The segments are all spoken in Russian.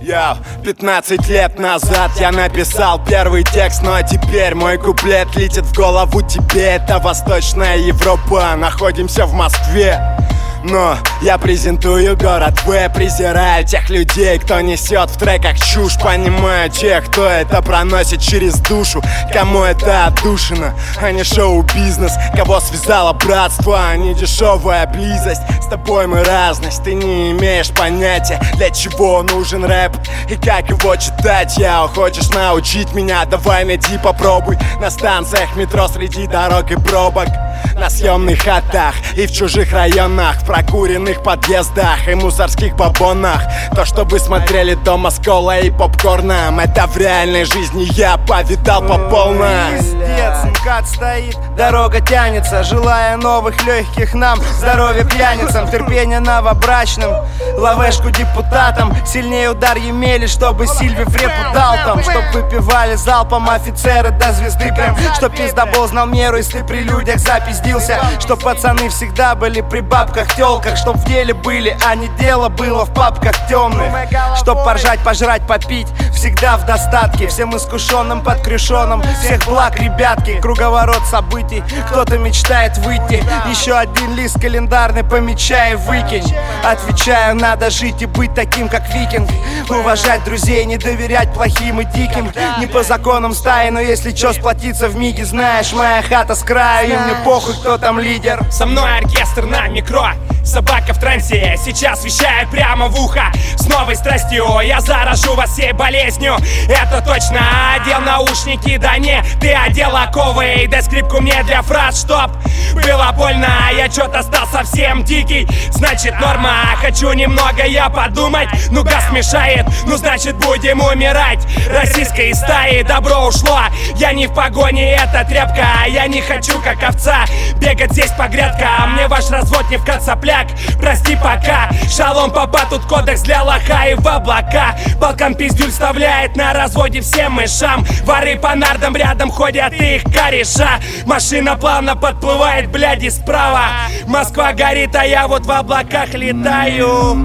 Я 15 лет назад я написал первый текст, но теперь мой куплет летит в голову тебе. Это Восточная Европа, находимся в Москве. Но я презентую город В, презираю тех людей, кто несет в треках чушь. Понимаю тех, кто это проносит через душу, кому это отдушина, а не шоу-бизнес. Кого связало братство, а не дешевая близость. С тобой мы разность, ты не имеешь понятия, для чего нужен рэп и как его читать. Я хочешь научить меня, давай найди, попробуй. На станциях метро среди дорог и пробок, на съемных хатах и в чужих районах, в прокуренных подъездах и мусорских бабонах. То, что вы смотрели дома с колой и попкорном, это в реальной жизни я повидал по полной. Пиздец, МКАД стоит, дорога тянется, желая новых легких нам, здоровья пьяницам, терпения новобрачным, лавешку депутатам, сильнее удар Емели, чтобы Сильве в репу дал там, чтоб выпивали залпом офицеры до звезды прям, чтоб пиздобол знал меру, если при людях запиздился, чтоб пацаны всегда были при бабках, тёлках, чтоб в деле были, а не дело было в папках темных, чтоб поржать, пожрать, попить, всегда в достатке, всем искушенным под крюшоном, всех благ, ребятки, круговорот событий, кто-то мечтает выйти, еще один лист календарный помечай и выкинь. Отвечаю, надо жить и быть таким, как викинг, уважать друзей, не доверять плохим и диким, не по законам стаи, но если чё, сплотиться в миге, знаешь, моя хата с краю, и мне похуй, кто там лидер. Со мной оркестр на микро, собака в трансе, сейчас вещает прямо в ухо с новой страстью. Я заражу вас всей болезнью, это точно. Одел наушники, да не, ты одел оковы, дай скрипку мне для фраз, чтоб было больно. Я чё-то стал совсем дикий, значит норма. Хочу немного я подумать, ну газ мешает, ну значит будем умирать. Российской стаи добро ушло, я не в погоне, это тряпка. Я не хочу, как овца, бегать здесь по грядкам. Мне ваш развод не в концопляк, прости пока. Шалом, папа, тут кодекс для лоха и в облака. Балкан пиздюль вставляет на разводе всем мышам. Воры по нардам рядом ходят и их кореша. Машина плавно подплывает, бляди, справа. Москва горит, а я вот в облаках летаю.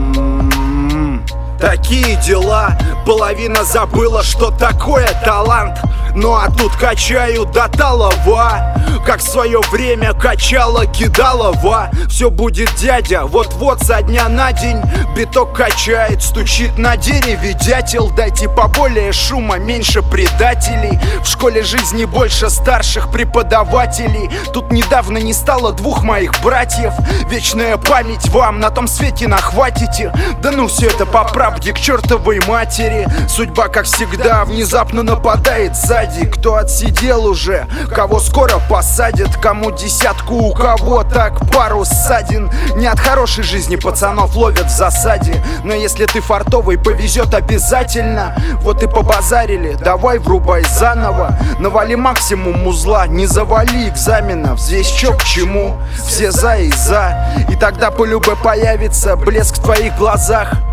Такие дела, половина забыла, что такое талант. Ну а тут качаю до талова, как в свое время качала кидалова. Все будет, дядя, вот-вот со дня на день. Биток качает, стучит на дереве дятел. Дайте поболее шума, меньше предателей. В школе жизни больше старших преподавателей. Тут недавно не стало двух моих братьев. Вечная память вам, на том свете нахватите. Да ну все это по правде, к чертовой матери. Судьба, как всегда, внезапно нападает сзади. Кто отсидел уже, кого скоро посадят, кому десятку, у кого так пару ссадин. Не от хорошей жизни пацанов ловят в засаде, но если ты фартовый, повезет обязательно. Вот и побазарили, давай врубай заново. Навали максимум узла, не завали экзаменов. Здесь чё к чему, все за и за. И тогда по-любе появится блеск в твоих глазах.